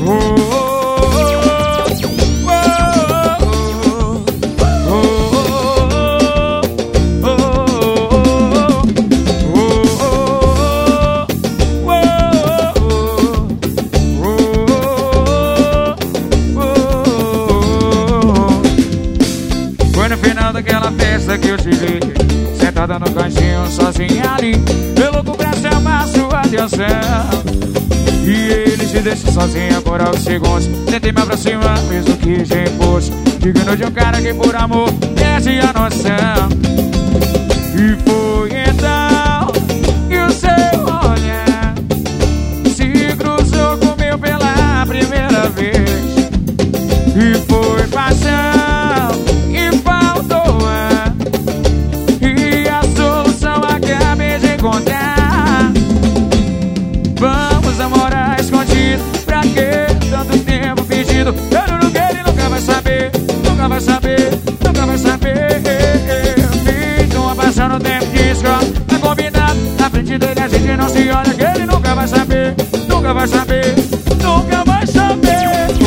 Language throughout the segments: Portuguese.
Foi no final daquela festa que eu te vi, sentada no cantinho sozinha ali. Eu louco pra chamar sua atenção, e ele se deixa sozinha por alguns segundos. Tentei me aproximar, mesmo que já impulso, digno de um cara que por amor perde a noção. E foi então que o seu olhar se cruzou com o meu pela primeira vez. E foi paixão, e faltou ar, e a solução acabei de encontrar. Vamos namorar escondido, pra que tanto tempo fingindo? Eu não quero, ele nunca vai saber, nunca vai saber, nunca vai saber. Fiz uma paixão no tempo de escola, tá combinado, na frente dele a gente não se olha. Que ele nunca vai saber, nunca vai saber, nunca vai saber.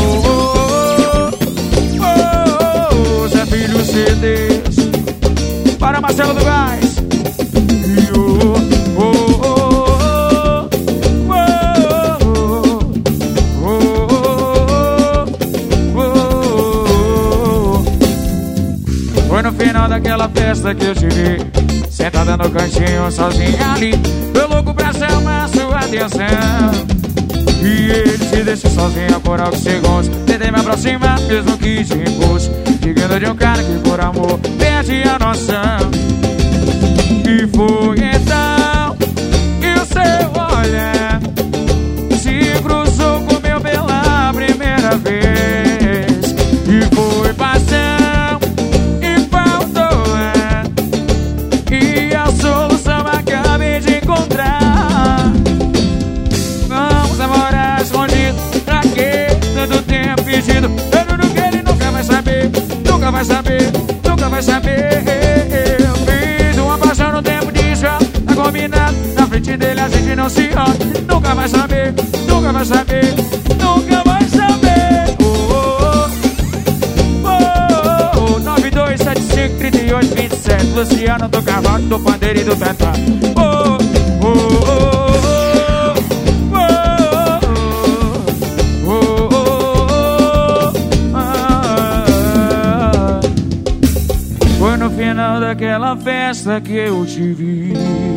Zé Filho CDs para Marcelo do Gás. Foi no final daquela festa que eu te vi, sentada no cantinho sozinha ali. Eu louco pra chamar sua atenção, e ele se deixa sozinha por alguns segundos. Tentei me aproximar, mesmo que de impulso, digno de um cara que por amor perde a noção. E foi então que o seu olhar se cruzou com o meu pela primeira vez. E foi paixão, e faltou ar, e a solução acabei de encontrar. Vamos namorar escondido, pra que tanto tempo fingindo? Eu não quero, ele nunca vai saber, nunca vai saber, nunca vai saber. Eu fiz uma paixão no tempo de escola, tá combinado, na frente dele a gente não se olha. Nunca vai saber, nunca vai saber, nunca vai saber. 92753827, Luciano do Cavalo, do Pandeiro e do Tantá. Foi no final daquela festa que eu te vi,